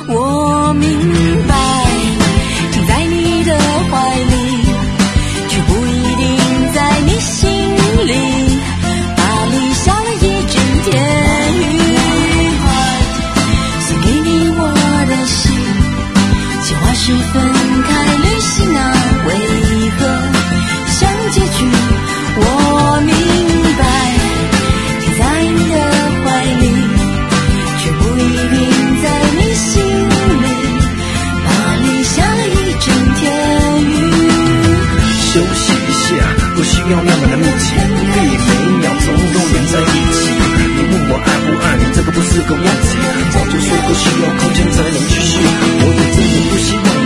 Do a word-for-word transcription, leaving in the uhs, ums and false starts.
我明白，停在你的怀里，却不一定在你心里。巴黎下了一整天雨，送给你我的心，计划是分开旅行啊，为何像结局？我明白，停在你的怀里，却不一定在你心里。巴黎下了一整天雨。 休息一下，不需要那么的密集，可以每一秒钟都连在一起。你问我爱不爱你，这个不是个问题，早就说不需要空间才能继续。我也真的不希望